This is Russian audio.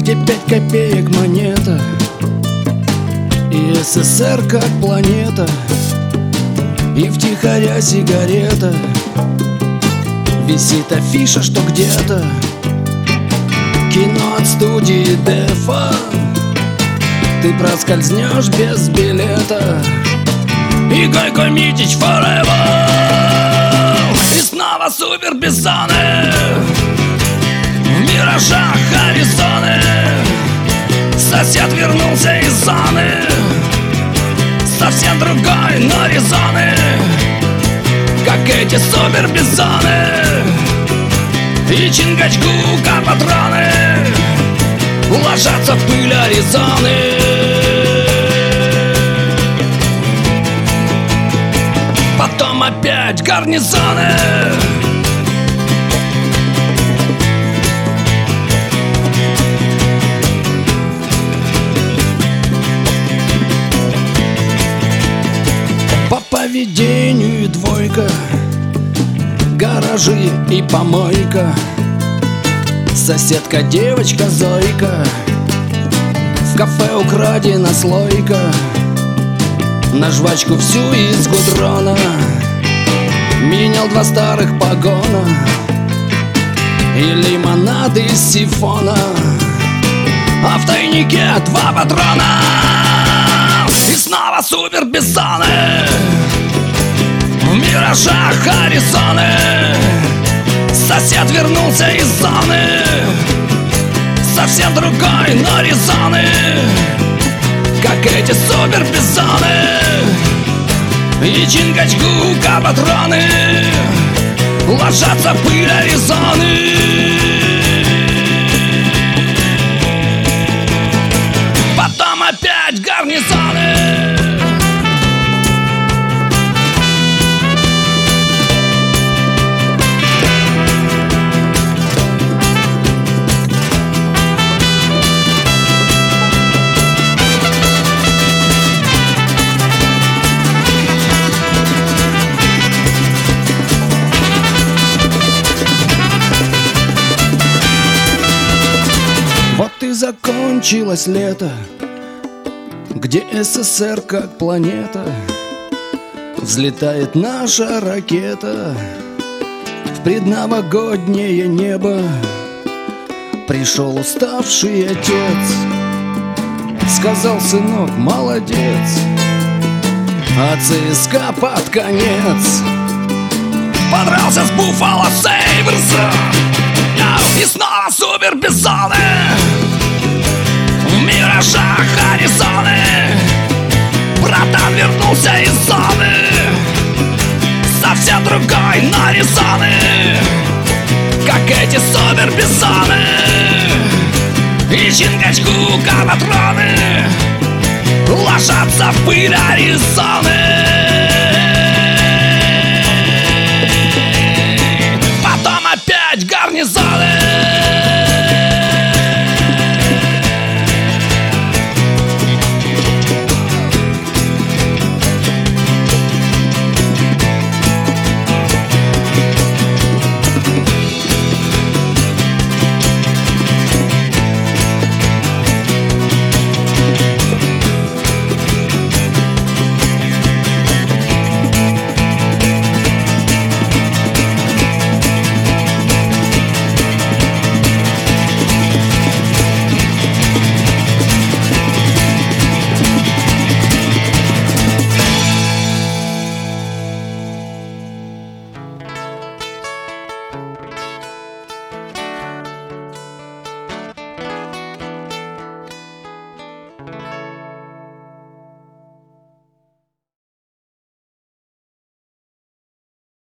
где 5 копеек монета, и СССР как планета, и втихаря сигарета. Висит афиша, что где-то кино от студии Дефа. Ты проскользнешь без билета, и Гайко Митич forever. И снова супербизоны в миражах Аризоны. Сосед вернулся из зоны, совсем другой, но резоны, как эти супербизоны. И Чингачгука патроны ложатся в пыль Аризоны. Потом опять гарнизоны. По поведению двойка, гаражи и помойка. Соседка девочка Зойка, в кафе украдена слойка. На жвачку всю из гудрона менял 2 старых погона и лимонад из сифона, а в тайнике 2 патрона. И снова супербизоны в миражах Аризоны. Сосед вернулся из зоны, совсем другой, но резоны, как эти супербизоны. И Чингачгука патроны ложатся в пыль Аризоны. Потом опять гарнизоны. Вот и закончилось лето, где СССР как планета. Взлетает наша ракета в предновогоднее небо. Пришел уставший отец, сказал: сынок, молодец. А ЦСКА под конец подрался с Буффало Сейберсом. И снова супербизоны в миражах Аризоны. Братан вернулся из зоны, совсем другой, но резоны, как эти супербизоны. И Чингачгука патроны ложатся в пыль Аризоны. Потом опять гарнизоны.